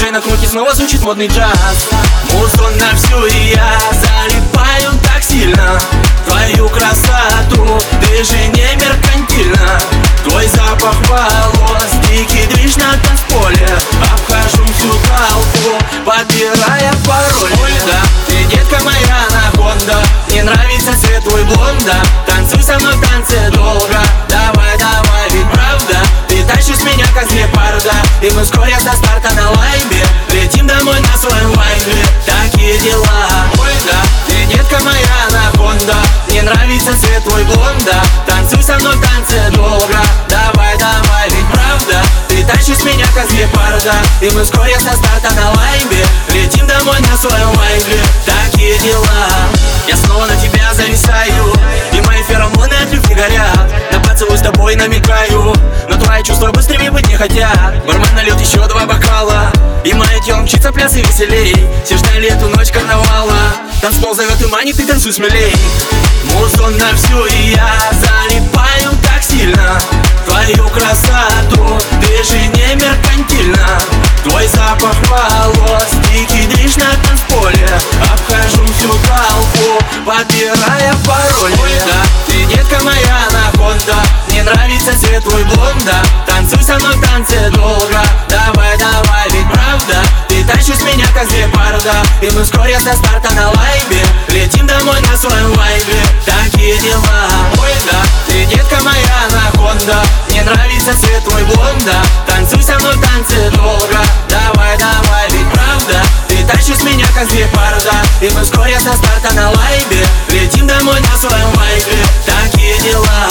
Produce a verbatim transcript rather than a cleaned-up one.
диджей на кнопке, снова звучит модный джаз. Музон на всю, и я залипаю так сильно в твою красоту, ты же не меркантильна. Твой запах волос, дикий движ на танцполе. Обхожу всю толпу, подбирая пароль. Да, ты детка моя анаконда, мне нравится цвет твой блонда. Танцуй со мной в танце долго, давай, давай, ведь правда ты тащишь меня как с гепарда. И мы вскоре со старта на лайбе летим домой на своем вайбе. Такие дела, ой, да, ты детка моя анаконда, мне нравится цвет твой блонда. Танцуй со мной в танце долго, давай, давай, ведь правда ты тащишь меня как с гепарда. И мы вскоре со старта на лайбе летим домой на своем вайбе. Такие дела. Я снова на тебя зависаю, и мои феромоны от любви горят. На поцелуй с тобой намекаю, но твои чувства быстрее быть не хотят. Бармен нальет еще два бокала, и мое тело мчится пляс и веселей. Все ждали эту ночь карнавала, танцпол зовет и манит, ты танцуй смелей. Музон на всю, и я залипаю так сильно в твою красоту, ты же не меркантильна. Твой запах волос, дикий движ на танцполе. Обхожу всю толпу, подбирая пароль. Да, ты детка моя анаконда, мне нравится цвет твой блонда. Танцуй со мной в танце долго, давай, давай, ведь правда ты тащишь меня как с гепарда. И мы вскоре со старта на лайбе летим домой на своем вайбе. Такие дела, ой, да, ты детка моя анаконда, мне нравится цвет твой блонда. Танцуй со мной в танце долго, давай, давай, ведь правда ты тащишь меня как с гепарда. И мы вскоре со старта на лайбе летим домой на своем вайбе. Такие дела.